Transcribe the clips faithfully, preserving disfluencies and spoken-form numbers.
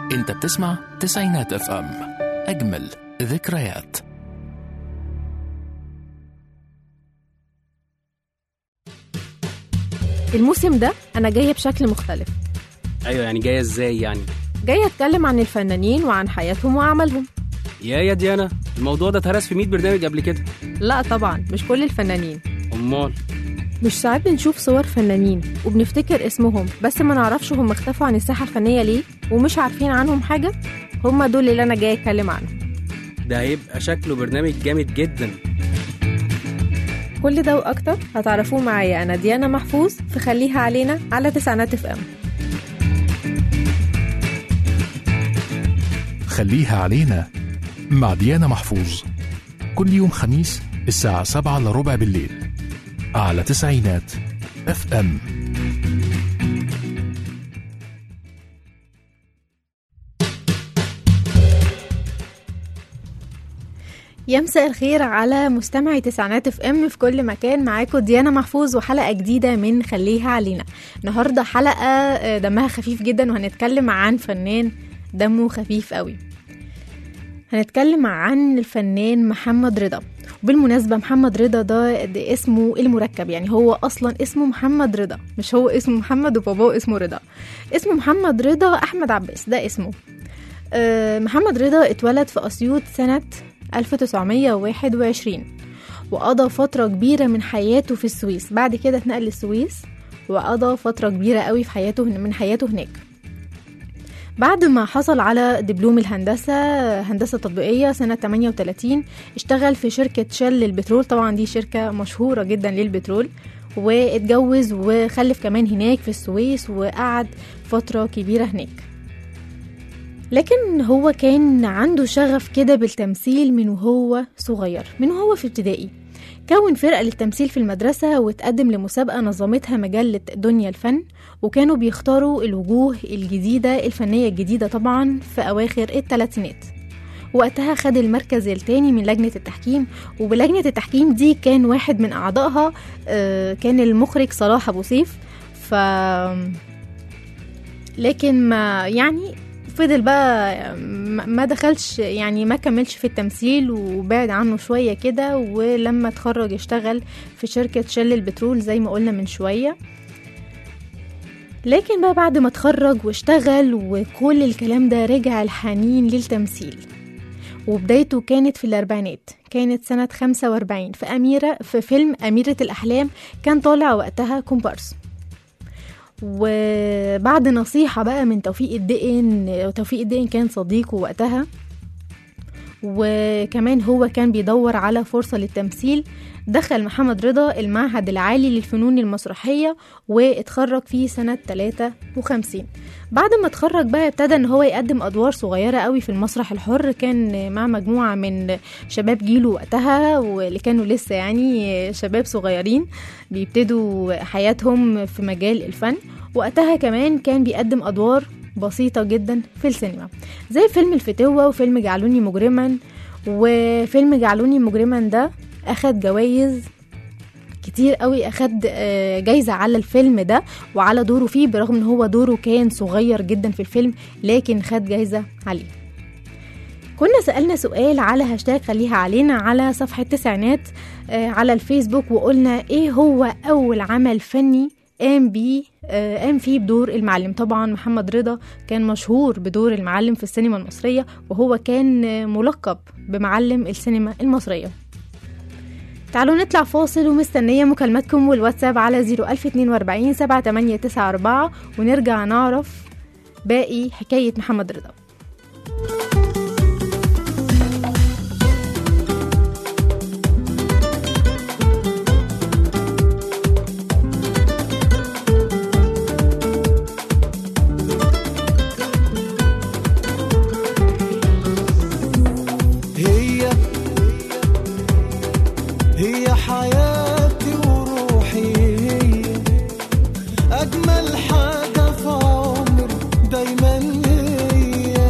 انت بتسمع تسعينات اف ام، اجمل ذكريات. الموسم ده أنا جاية بشكل مختلف. ايوه يعني جايه ازاي يعني؟ جاية أتكلم عن الفنانين وعن حياتهم وأعمالهم. يا يا ديانا، الموضوع ده اتهرس في مية برنامج قبل كده. لا طبعا مش كل الفنانين. امال؟ مش ساعات بنشوف صور فنانين وبنفتكر اسمهم بس ما نعرفش هم اختفوا عن الساحة الفنية ليه ومش عارفين عنهم حاجة؟ هم دول اللي أنا جاية أتكلم عنهم. ده هيبقى شكله برنامج جامد جدا. كل ده وأكتر هتعرفوه معايا أنا ديانا محفوظ في خليها علينا على تسعينات اف ام. خليها علينا مع ديانا محفوظ، كل يوم خميس الساعة سبعة إلا ربع بالليل على تسعينات اف ام. يا مساء الخير على مستمعي تسعينات اف ام في كل مكان، معاكم ديانا محفوظ وحلقة جديدة من خليها علينا. النهاردة حلقة دمها خفيف جدا وهنتكلم عن فنان دمه خفيف قوي. هنتكلم عن الفنان محمد رضا. وبالمناسبة محمد رضا ده, ده اسمه المركب، يعني هو أصلا اسمه محمد رضا، مش هو اسمه محمد وباباه اسمه رضا. اسمه محمد رضا أحمد عباس، ده اسمه. أه محمد رضا اتولد في أسيوط سنة ألف وتسعمية وواحد وعشرين، وقضى فترة كبيرة من حياته في السويس. بعد كده اتنقل للسويس وقضى فترة كبيرة قوي في حياته من حياته هناك. بعد ما حصل على دبلوم الهندسة هندسة تطبيقية سنة تمانية وتلاتين، اشتغل في شركة شل للبترول، طبعا دي شركة مشهورة جدا للبترول، واتجوز وخلف كمان هناك في السويس وقعد فترة كبيرة هناك. لكن هو كان عنده شغف كده بالتمثيل من وهو صغير، من وهو في ابتدائي. كون فرقة للتمثيل في المدرسة وتقدم لمسابقة نظمتها مجلة دنيا الفن، وكانوا بيختاروا الوجوه الجديدة الفنية الجديدة طبعا في أواخر الثلاثينات. وقتها خد المركز الثاني من لجنة التحكيم، وبلجنة التحكيم دي كان واحد من أعضائها كان المخرج صلاح أبو سيف. ف لكن ما يعني فضل بقى ما دخلش، يعني ما كملش في التمثيل وبعد عنه شوية كده. ولما اتخرج اشتغل في شركة شل البترول زي ما قلنا من شوية. لكن بقى بعد ما اتخرج واشتغل وكل الكلام ده رجع الحنين للتمثيل. وبدايته كانت في الأربعينات، كانت سنة خمسة وأربعين في أميرة في فيلم أميرة الأحلام، كان طالع وقتها كومبارس. وبعد نصيحة بقى من توفيق الدقن، توفيق الدقن كان صديقه وقتها، وكمان هو كان بيدور على فرصة للتمثيل. دخل محمد رضا المعهد العالي للفنون المسرحية واتخرج فيه سنة تلاتة وخمسين. بعد ما اتخرج بقى ابتدى ان هو يقدم ادوار صغيرة قوي في المسرح الحر، كان مع مجموعة من شباب جيله وقتها، واللي كانوا لسه يعني شباب صغيرين بيبتدوا حياتهم في مجال الفن. وقتها كمان كان بيقدم ادوار بسيطة جدا في السينما، زي فيلم الفتوة وفيلم جعلوني مجرما. وفيلم جعلوني مجرما ده اخد جوائز كتير قوي، اخد جايزة على الفيلم ده وعلى دوره فيه، برغم ان هو دوره كان صغير جدا في الفيلم، لكن خد جايزة عليه. كنا سألنا سؤال على هاشتاج خليها علينا على صفحة تسعينات على الفيسبوك، وقلنا ايه هو اول عمل فني قام بيه قام فيه بدور المعلم. طبعا محمد رضا كان مشهور بدور المعلم في السينما المصرية، وهو كان ملقب بمعلم السينما المصرية. تعالوا نطلع فاصل، ومستنية مكالماتكم والواتساب على زيرو ألف اتنين وأربعين سبعة تمانية تسعة أربعة، ونرجع نعرف باقي حكاية محمد رضا. هي حياتي وروحي، هي أجمل حاجة في عمري، دايما هي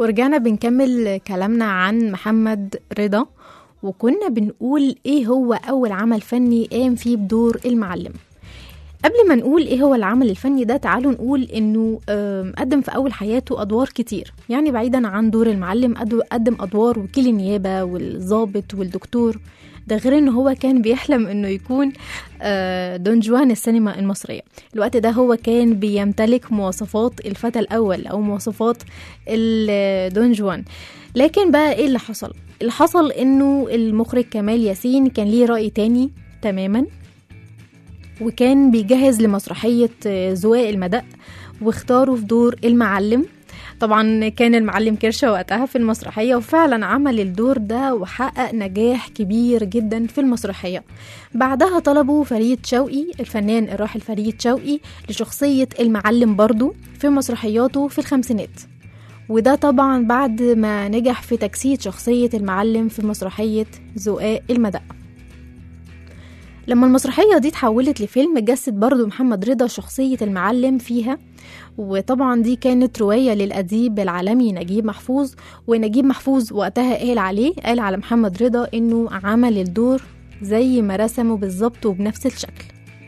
ورجعنا بنكمل كلامنا عن محمد رضا، وكنا بنقول ايه هو اول عمل فني قام فيه بدور المعلم. قبل ما نقول ايه هو العمل الفني ده، تعالوا نقول انه قدم في اول حياته ادوار كتير، يعني بعيدا عن دور المعلم قدم ادوار وكيل النيابة والضابط والدكتور. ده غير انه هو كان بيحلم انه يكون دون جوان السينما المصرية. الوقت ده هو كان بيمتلك مواصفات الفتى الاول او مواصفات دون جوان. لكن بقى ايه اللي حصل؟ اللي حصل انه المخرج كمال ياسين كان ليه رأي تاني تماما، وكان بيجهز لمسرحية زواق المدق واختاره في دور المعلم. طبعا كان المعلم كرشة وقتها في المسرحية، وفعلا عمل الدور ده وحقق نجاح كبير جدا في المسرحية. بعدها طلبوا فريد شوقي، الفنان الراحل فريد شوقي، لشخصية المعلم برضو في مسرحياته في الخمسينات، وده طبعا بعد ما نجح في تجسيد شخصية المعلم في مسرحية زقاق المدق. لما المسرحية دي اتحولت لفيلم، جسد برضو محمد رضا شخصية المعلم فيها، وطبعا دي كانت رواية للأديب العالمي نجيب محفوظ. ونجيب محفوظ وقتها قال عليه قال على محمد رضا انه عمل الدور زي ما رسمه بالظبط وبنفس الشكل.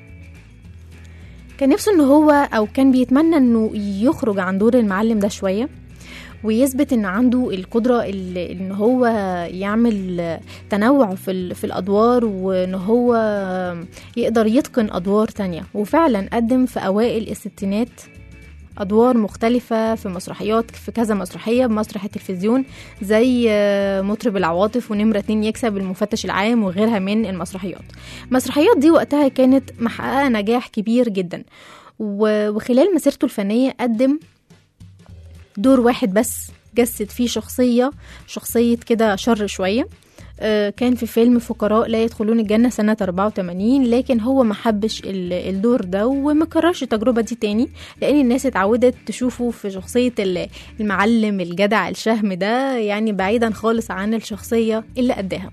كان نفسه انه هو او كان بيتمنى انه يخرج عن دور المعلم ده شوية، ويثبت ان عنده القدرة ان هو يعمل تنوع في, في الادوار، وان هو يقدر يتقن ادوار تانية. وفعلا قدم في اوائل الستينات ادوار مختلفة في مسرحيات، في كذا مسرحية بمسرح التلفزيون زي مطرب العواطف ونمرة اتنين يكسب المفتش العام وغيرها من المسرحيات. المسرحيات دي وقتها كانت محققة نجاح كبير جدا، وخلال مسيرته الفنية قدم دور واحد بس جسد فيه شخصية شخصية كده شر شوية. كان في فيلم فقراء لا يدخلون الجنة سنة أربعة وثمانين، لكن هو ما حبش الدور ده وما كررش التجربة دي تاني، لأن الناس اتعودت تشوفه في شخصية المعلم الجدع الشهم ده، يعني بعيدا خالص عن الشخصية اللي قدها.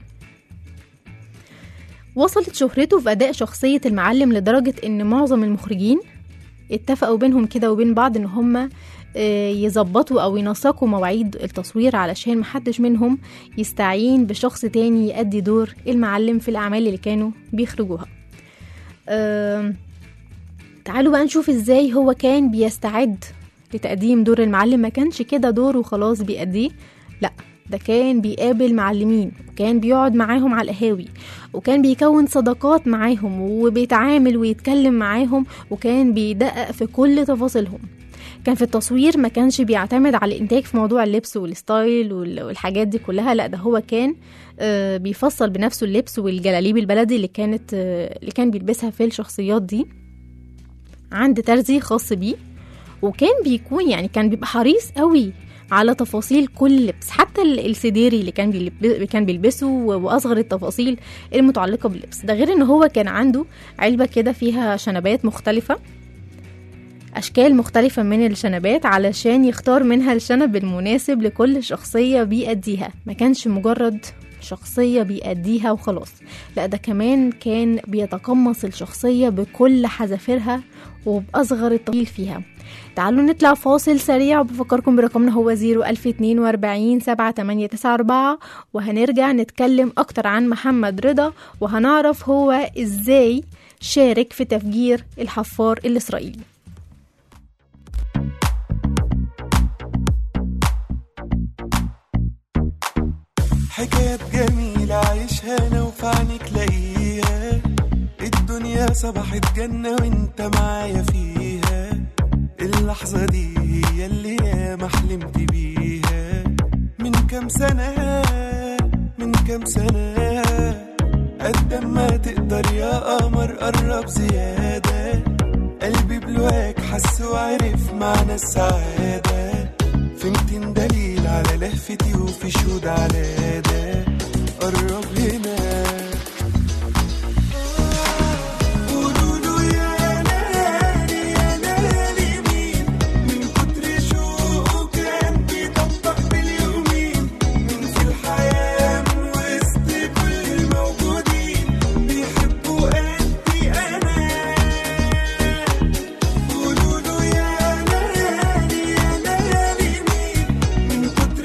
وصلت شهرته في أداء شخصية المعلم لدرجة إن معظم المخرجين اتفقوا بينهم كده وبين بعض إن هم يظبطوا أو ينسقوا مواعيد التصوير علشان محدش منهم يستعين بشخص تاني يأدي دور المعلم في الأعمال اللي كانوا بيخرجوها. أه... تعالوا بقى نشوف ازاي هو كان بيستعد لتقديم دور المعلم. ما كانش كده دور وخلاص بيأديه، لا، ده كان بيقابل معلمين، وكان بيقعد معاهم على القهاوي، وكان بيكون صداقات معاهم، وبيتعامل ويتكلم معاهم، وكان بيدقق في كل تفاصيلهم. كان في التصوير ما كانش بيعتمد على الانتاج في موضوع اللبس والستايل والحاجات دي كلها، لا، ده هو كان بيفصل بنفسه اللبس والجلاليب البلدي اللي كانت اللي كان بيلبسها في الشخصيات دي عند ترزي خاص بيه. وكان بيكون يعني كان بيبقى حريص قوي على تفاصيل كل لبس، حتى السديري اللي كان كان بيلبسه واصغر التفاصيل المتعلقه باللبس. ده غير ان هو كان عنده علبه كده فيها شنبات مختلفه، أشكال مختلفة من الشنبات، علشان يختار منها الشنب المناسب لكل شخصية بيأديها. ما كانش مجرد شخصية بيأديها وخلاص، لا، ده كمان كان بيتقمص الشخصية بكل حذافيرها وبأصغر التفاصيل فيها. تعالوا نطلع فاصل سريع، وبفكركم برقمنا هو زيرو ألف اتنين وأربعين سبعة تمانية تسعة أربعة، وهنرجع نتكلم أكتر عن محمد رضا، وهنعرف هو إزاي شارك في تفجير الحفار الإسرائيلي. حكايات جميلة عايشها أنا وفي عينيك لاقيها، الدنيا صبحت جنة وانت معايا فيها، اللحظة دي هي اللي ياما حلمت بيها من كام سنة من كام سنة. قد ما تقدر يا قمر قرب زيادة، قلبي بلواك حس وعرف معنى السعادة، في ميتين دليل على لهفتي وفي شهود على ده. قرب هنا قولوله يا ليالي يا ليالي مين، من كتر شوقه كان بيطبق باليومين، من في الحياة من وسط كل الموجودين بيحبوا قدي أنا. قولوله يا ليالي يا ليالي مين، من كتر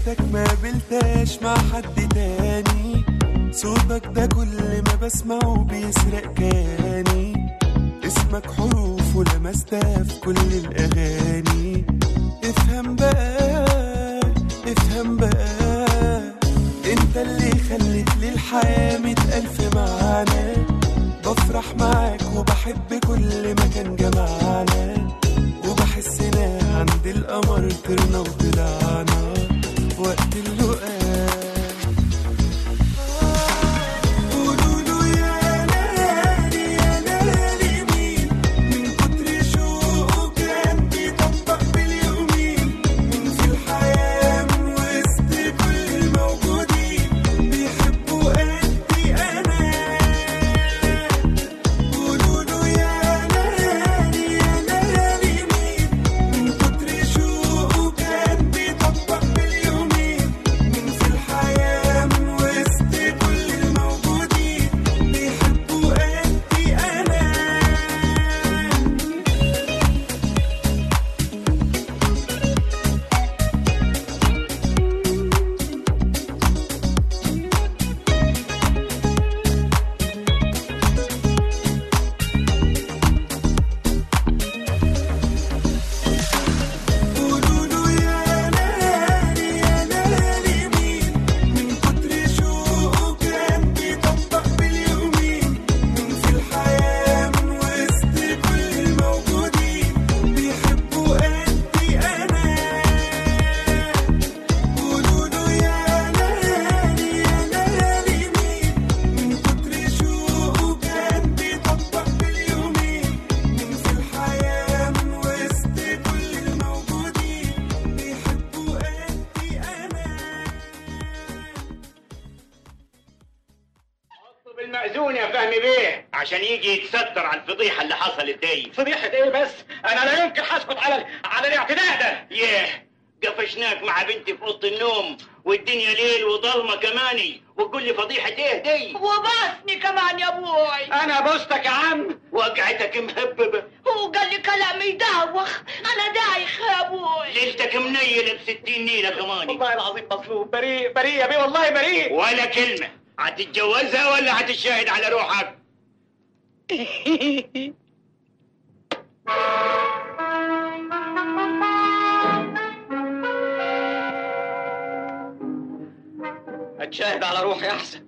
شفتك ما قابلتهاش مع حد تاني، صوتك ده كل ما بسمعه بيسرق كياني، اسمك حروف ولمستها في كل الأغاني. افهم بقى افهم بقى، انت اللي خلت لي الحياة مئة ألف معنى، بفرح معاك وبحب كل مكان جمعنا، وبحسنا عند القمر طرنا وطلعنا وقت اللقاء. المأذون يا فهمي بيه عشان يجي يتستر على الفضيحة اللي حصلت دي. فضيحة ايه بس؟ انا لا يمكن هسكت على على الاعتداء ده. ياه قفشناك مع بنتي في اوضه النوم والدنيا ليل وضلمه كماني وتقول لي فضيحه ايه دي؟ وباسني كمان يا ابوي. انا بوستك يا عم. وقعتك مهببه. هو قال لي كلام يدوخ، انا دايخ يا ابوي. ليلتك منيله بستين نيله كماني. والله العظيم مظلوم. بريء بريء يا بيه والله بريء. ولا كلمه. هتتجوزها ولا هتشاهد على روحك؟ اتشاهد على روحي احسن.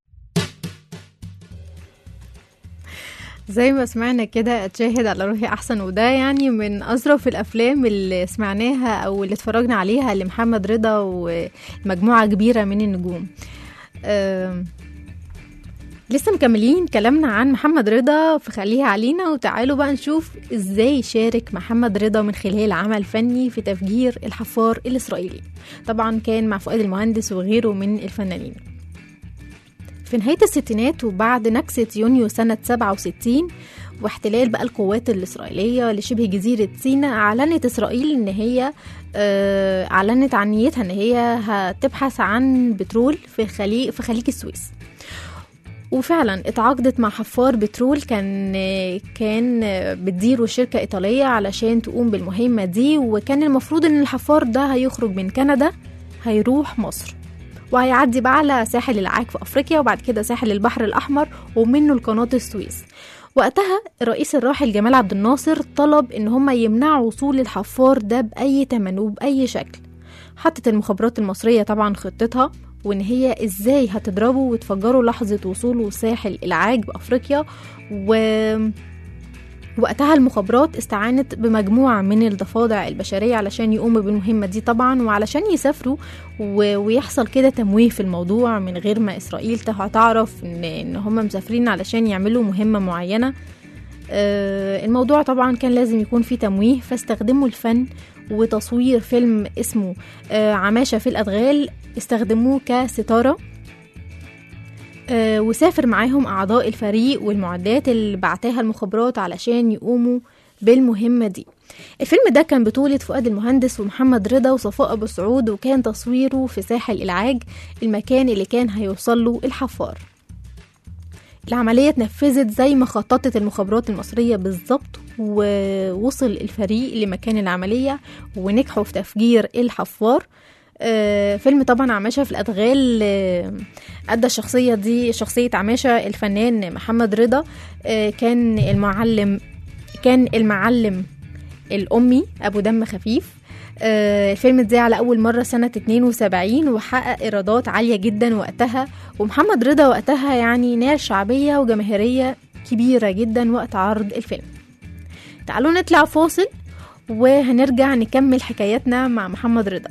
زي ما سمعنا كده اتشاهد على روحي احسن، وده يعني من اظرف الافلام اللي سمعناها او اللي اتفرجنا عليها لمحمد رضا ومجموعه كبيره من النجوم. أه لسه مكملين كلامنا عن محمد رضا في خليها علينا، وتعالوا بقى نشوف ازاي شارك محمد رضا من خلال عمل فني في تفجير الحفار الإسرائيلي. طبعا كان مع فؤاد المهندس وغيره من الفنانين. في نهاية الستينات وبعد نكسة يونيو سنة سبعة وستين واحتلال بقى القوات الإسرائيلية لشبه جزيرة سيناء، أعلنت إسرائيل إن هي آه أعلنت عن نيتها إن هي هتبحث عن بترول في خليج في خليج السويس. وفعلا اتعاقدت مع حفار بترول كان كان بتديره شركة إيطالية علشان تقوم بالمهمة دي، وكان المفروض ان الحفار ده هيخرج من كندا هيروح مصر وهيعدي بقى على ساحل العاج في أفريقيا وبعد كده ساحل البحر الأحمر ومنه لقناة السويس. وقتها الرئيس الراحل جمال عبد الناصر طلب ان هم يمنعوا وصول الحفار ده بأي تمن وبأي شكل. حطت المخابرات المصرية طبعا خطتها وان هي ازاي هتضربه وتفجره لحظة وصوله ساحل العاج بأفريقيا. و وقتها المخابرات استعانت بمجموعة من الضفادع البشرية علشان يقوموا بالمهمة دي طبعا، وعلشان يسافروا و... ويحصل كده تمويه في الموضوع من غير ما إسرائيل تعرف إن, إن هم مسافرين علشان يعملوا مهمة معينة. آه الموضوع طبعا كان لازم يكون فيه تمويه، فاستخدموا الفن وتصوير فيلم اسمه آه عماشة في الأدغال، استخدموه كستارة. آه وسافر معاهم أعضاء الفريق والمعدات اللي بعتها المخابرات علشان يقوموا بالمهمة دي. الفيلم ده كان بطولة فؤاد المهندس ومحمد رضا وصفاء أبو سعود، وكان تصويره في ساحل العاج المكان اللي كان هيوصل له الحفار. العملية اتنفذت زي ما خططت المخابرات المصرية بالظبط، ووصل الفريق لمكان العملية ونجحوا في تفجير الحفار. آه، فيلم طبعا عماشة في الأدغال. آه، أدى الشخصية دي شخصية عماشة الفنان محمد رضا. آه، كان المعلم كان المعلم الأمي أبو دم خفيف. آه، الفيلم اتذاع على أول مرة سنة اتنين وسبعين وحقق إيرادات عالية جدا وقتها، ومحمد رضا وقتها يعني نال شعبية وجماهيرية كبيرة جدا وقت عرض الفيلم. تعالوا نطلع فاصل وهنرجع نكمل حكاياتنا مع محمد رضا.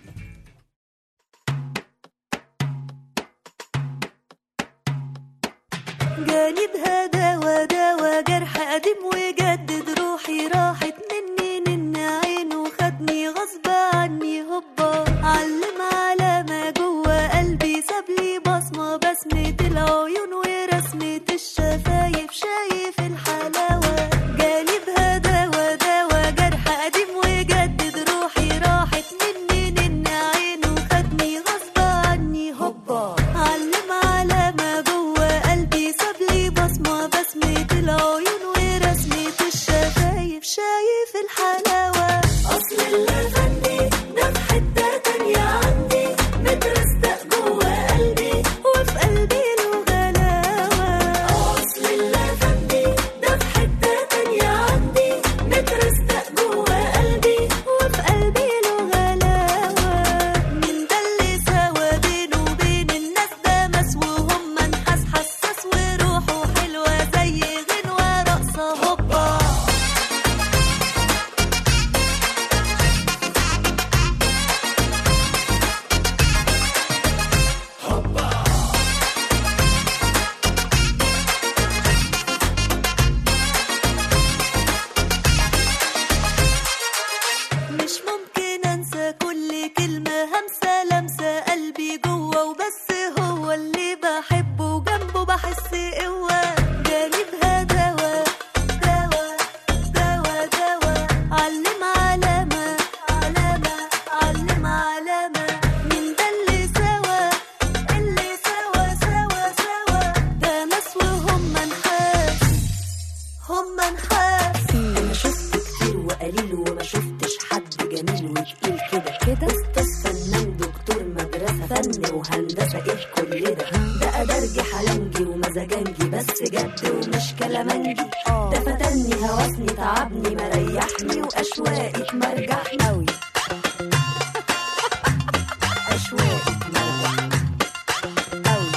جانبها دوا دوا جرح قديم وجدد روحي راحت مني نن عينه خدني غصب عني هوبا علم على ما جوه قلبي سابلي بصمة بسمة العيون ورسمة الشفايف شايف الحلاوة. جانبها دوا دوا جرح قديم وجدد روحي راحت مني نن عينه خدني غصب عني هوبا علم على ما جوه قلبي سابلي بصمة بسمة العيون ورسمة الشفايف شايف الحلاوة. أصل اللي غني ده في حتة تانية عندي مترستق جوه قلبي وفي قلبي له غلاوة. أصل اللي غني ده في حتة تانية عندي مترستق جوه قلبي وفي قلبي له غلاوة. من ده اللي سوا بينه وبين الناس ده مسوهم منحس حساس وروحه حلوة زي غنوة رقصة هوبا. مش ممكن انسى كل كلمة همسة لمسة قلبي جوه وبس هو اللي بحبه جنبه بحس قوة. جانبها دوا دوا دوا دوا علم علامة علامة علم علامة. من ده اللي سوا اللي سوا سوا سوا ده ناس وهم منحاس هم منحاس. انا شفت كتير وقليل وما شفتش حد جميل وتقيل كده كده. استاذ فنان دكتور مدرسة فن وهندسة ايه كل ده؟ ده أدرجي حلنجي ومزاجنجي بس جد ومش كلامنجي. ده فتني هوسني تعبني مريحني وأشواقي مرجحني أوي أشواقي مرجحني أوي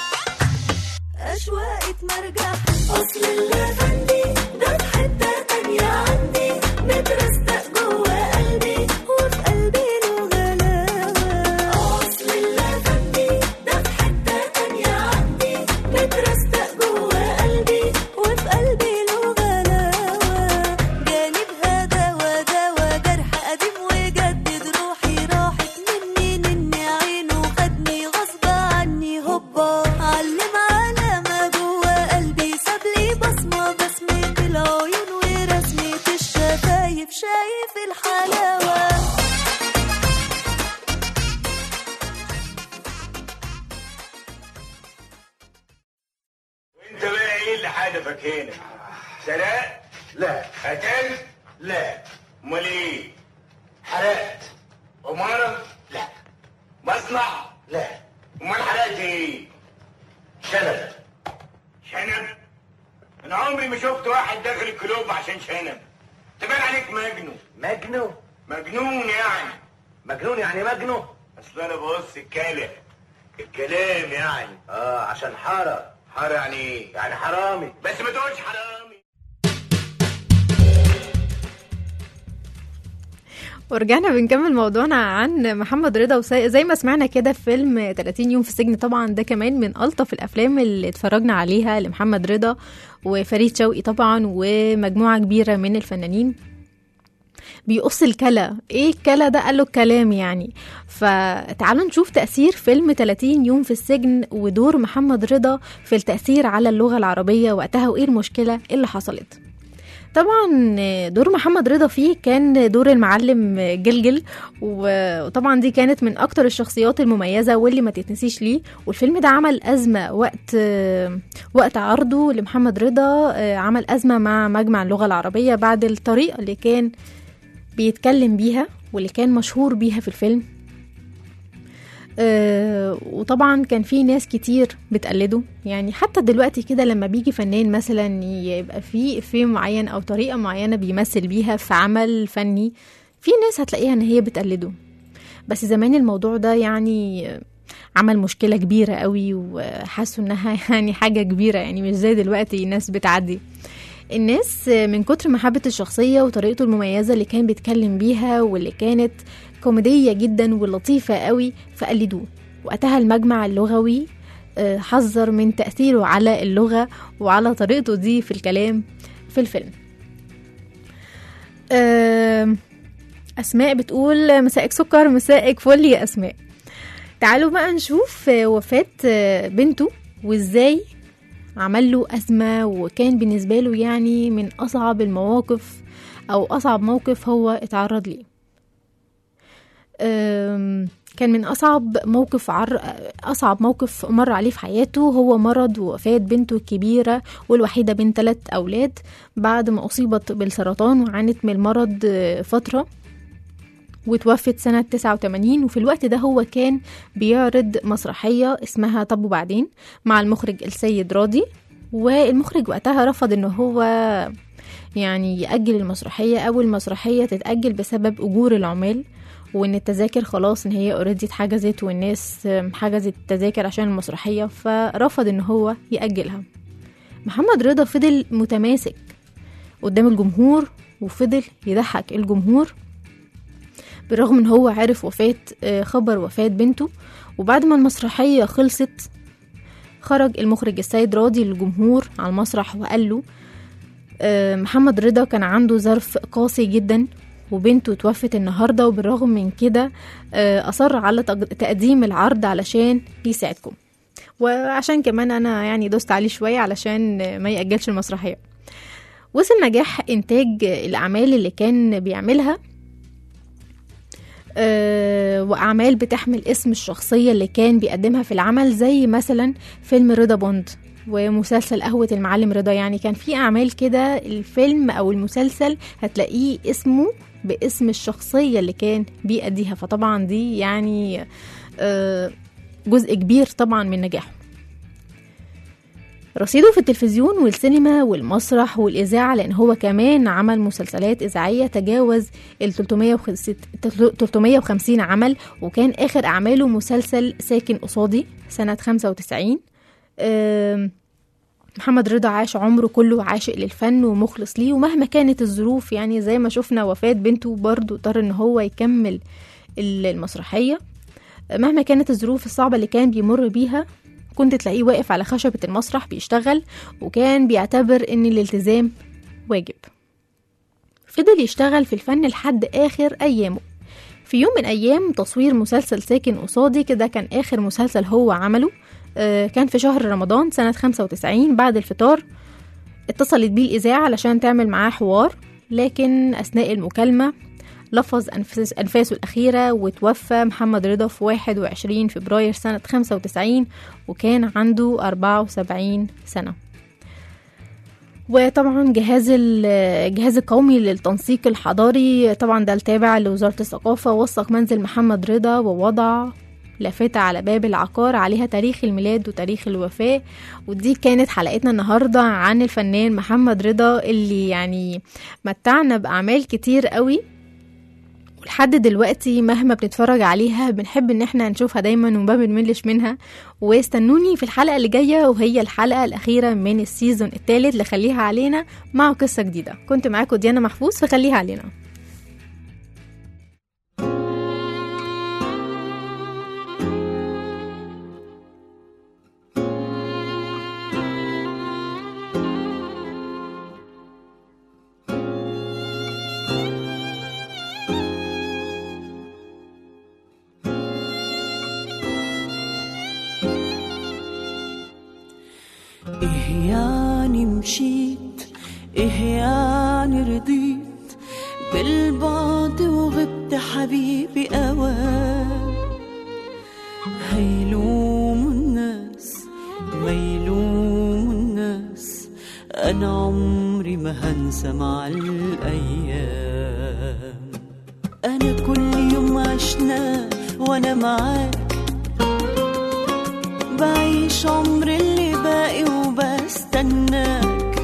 أشواقي مرجحني. أصل اللي غني ده في حتة تانية عندي مترستق جوه قلبي وفي قلبي له غلاوة. أصل اللي غني ده في حتة تانية عندي مترستق جوه قلبي وفي قلبي له غلاوة. جانبها دوا دوا جرح قديم وجدد روحي راحت مني نن عينه خدني غصب عني هوبا علم على ما جوه قلبي سابلي بصمة بسمة العيون ورسمة الشفايف شايف الحلاوة. انت بقى ايه اللي حدفك هنا؟ سرقت؟ لا. قتلت؟ لا. امال ايه؟ حرقت. عمارة؟ لا. مصنع؟ لا. امال حرقت ايه؟ شنب. شنب؟ انا عمري ما شفت واحد داخل الكلوب عشان شنب. تبان عليك مجنون. مجنون؟ مجنون يعني. مجنون يعني مجنون؟ اصل انا ببص الكلام الكلام يعني. اه عشان حارة. حارة يعني ايه؟ يعني حرامي. بس ما تقولش حرامي. ورجعنا بنكمل موضوعنا عن محمد رضا. وزي ما سمعنا كده في فيلم ثلاثين يوم في السجن، طبعا ده كمان من ألطف الأفلام اللي اتفرجنا عليها لمحمد رضا وفريد شوقي طبعا ومجموعة كبيرة من الفنانين. بيقص الكلا، ايه الكلا ده؟ قاله الكلام يعني. فتعالوا نشوف تأثير فيلم ثلاثين يوم في السجن ودور محمد رضا في التأثير على اللغة العربية وقتها، وايه المشكلة اللي حصلت. طبعا دور محمد رضا فيه كان دور المعلم جلجل، وطبعا دي كانت من اكتر الشخصيات المميزة واللي ما تتنسيش ليه. والفيلم ده عمل أزمة وقت وقت عرضه لمحمد رضا، عمل أزمة مع مجمع اللغة العربية بعد الطريقة اللي كان بيتكلم بيها واللي كان مشهور بيها في الفيلم. آه وطبعا كان في ناس كتير بتقلده، يعني حتى دلوقتي كده لما بيجي فنان مثلا يبقى فيه إفيه معين أو طريقة معينة بيمثل بيها في عمل فني، في ناس هتلاقيها ان هي بتقلده. بس زمان الموضوع ده يعني عمل مشكلة كبيرة قوي، وحسوا انها يعني حاجة كبيرة، يعني مش زي دلوقتي الناس بتعدي. الناس من كتر محبة الشخصية وطريقته المميزة اللي كان بيتكلم بيها واللي كانت كوميدية جدا ولطيفة قوي فقلدوه. وقتها المجمع اللغوي حذر من تأثيره على اللغة وعلى طريقته دي في الكلام في الفيلم. أسماء بتقول مساءك سكر، مساءك فل يا أسماء. تعالوا بقى نشوف وفاة بنته وإزاي عمل له أزمة، وكان بالنسبة له يعني من أصعب المواقف أو أصعب موقف هو اتعرض ليه. كان من أصعب موقف عر... أصعب موقف مر عليه في حياته هو مرض ووفاة بنته الكبيرة والوحيدة بين ثلاث أولاد بعد ما أصيبت بالسرطان وعانت من المرض فترة، وتوفت سنة تسعة وثمانين. وفي الوقت ده هو كان بيعرض مسرحية اسمها طب وبعدين مع المخرج السيد راضي، والمخرج وقتها رفض انه هو يعني يأجل المسرحية أو المسرحية تتأجل بسبب أجور العمال، وان التذاكر خلاص ان هي اوريدي اتحجزت والناس حجزت التذاكر عشان المسرحية، فرفض ان هو يأجلها. محمد رضا فضل متماسك قدام الجمهور وفضل يضحك الجمهور بالرغم ان هو عارف وفاة خبر وفاة بنته. وبعد ما المسرحية خلصت خرج المخرج السيد راضي للجمهور على المسرح وقال له محمد رضا كان عنده ظرف قاسي جدا وبنته توفت النهاردة، وبالرغم من كده أصر على تقديم العرض علشان يساعدكم، وعشان كمان أنا يعني دوست عليه شوية علشان ما يأجلش المسرحية. وصل نجاح إنتاج الأعمال اللي كان بيعملها أه وأعمال بتحمل اسم الشخصية اللي كان بيقدمها في العمل، زي مثلا فيلم رضا بوند ومسلسل قهوة المعلم رضا. يعني كان في أعمال كده الفيلم أو المسلسل هتلاقيه اسمه باسم الشخصية اللي كان بيأديها، فطبعا دي يعني أه جزء كبير طبعا من نجاحه. رصيده في التلفزيون والسينما والمسرح والإذاعة، لأن هو كمان عمل مسلسلات إذاعية تجاوز ال ثلاثمية وخمسين عمل، وكان آخر أعماله مسلسل ساكن قصادي سنة خمسة وتسعين. محمد رضا عاش عمره كله عاشق للفن ومخلص ليه، ومهما كانت الظروف يعني زي ما شفنا وفاة بنته برضو اضطر ان هو يكمل المسرحية. مهما كانت الظروف الصعبة اللي كان بيمر بيها كنت تلاقيه واقف على خشبة المسرح بيشتغل، وكان بيعتبر ان الالتزام واجب. فضل يشتغل في الفن لحد آخر أيامه. في يوم من أيام تصوير مسلسل ساكن قصادي كده كان آخر مسلسل هو عمله، آه كان في شهر رمضان سنة خمسة وتسعين. بعد الفطار اتصلت بيه الإذاعة علشان تعمل معاه حوار، لكن أثناء المكالمة لفظ أنفاس أنفاسه الأخيرة وتوفى محمد رضا في واحد وعشرين فبراير سنة خمسة وتسعين، وكان عنده أربعة وسبعين سنة. وطبعا جهاز الجهاز القومي للتنسيق الحضاري طبعا ده التابع لوزارة الثقافة وثق منزل محمد رضا ووضع لافتة على باب العقار عليها تاريخ الميلاد وتاريخ الوفاة. ودي كانت حلقتنا النهاردة عن الفنان محمد رضا اللي يعني متعنا بأعمال كتير قوي، ولحد دلوقتي مهما بنتفرج عليها بنحب ان احنا نشوفها دايما وما بنملش منها. واستنوني في الحلقة اللي جاية وهي الحلقة الأخيرة من السيزون الثالث لخليها علينا مع قصة جديدة. كنت معاكم ديانا محفوظ في خليها علينا. إيه يعني مشيت، إيه يعني رضيت بالبعد وغبت حبيبي أوان. هيلوم الناس ما يلوم الناس، أنا عمري ما هنسى مع الأيام. أنا كل يوم عشنا وأنا معاك بعيش عمر اللي باقي وبستناك،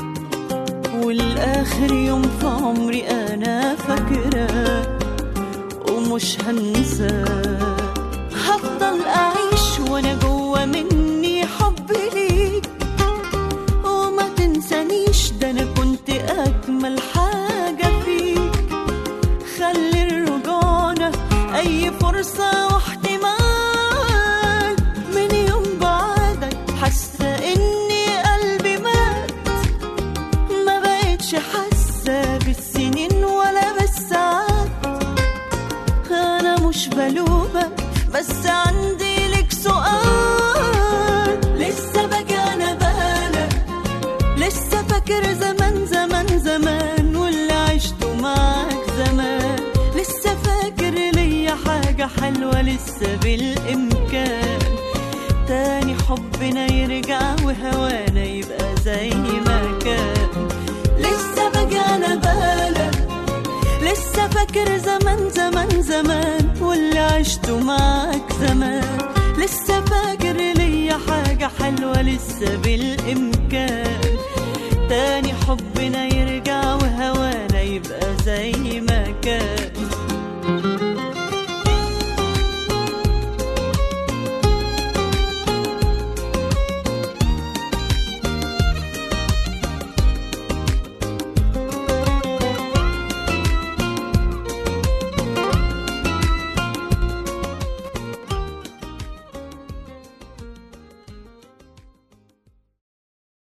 والآخر يوم في عمري أنا فاكراك ومش هنساك. هفضل أعيش وأنا جوا مني حب ليك، وما تنسانيش ده أنا كنت أجمل حاجة فيك. خلي الرجعنا أي فرصة واحتمال، من يوم بعدك حاسة إني قلبي مات. ما بقتش حاسة بالسنين ولا بالساعات، أنا مش بلومك بس عندي لك سؤال. لسه بقى أنا بالك، لسه فاكر زمان زمان زمان واللي عشته معاك زمان. لسه فاكر ليا حاجة حلوة لسه بالإمكان، تاني حبنا يرجع وهوانا يبقى زي ما كان. لسه بقى أنا بالك، لسه فاكر زمان زمان زمان واللي عشته معاك زمان. لسه فاكر ليا حاجة حلوة لسه بالإمكان،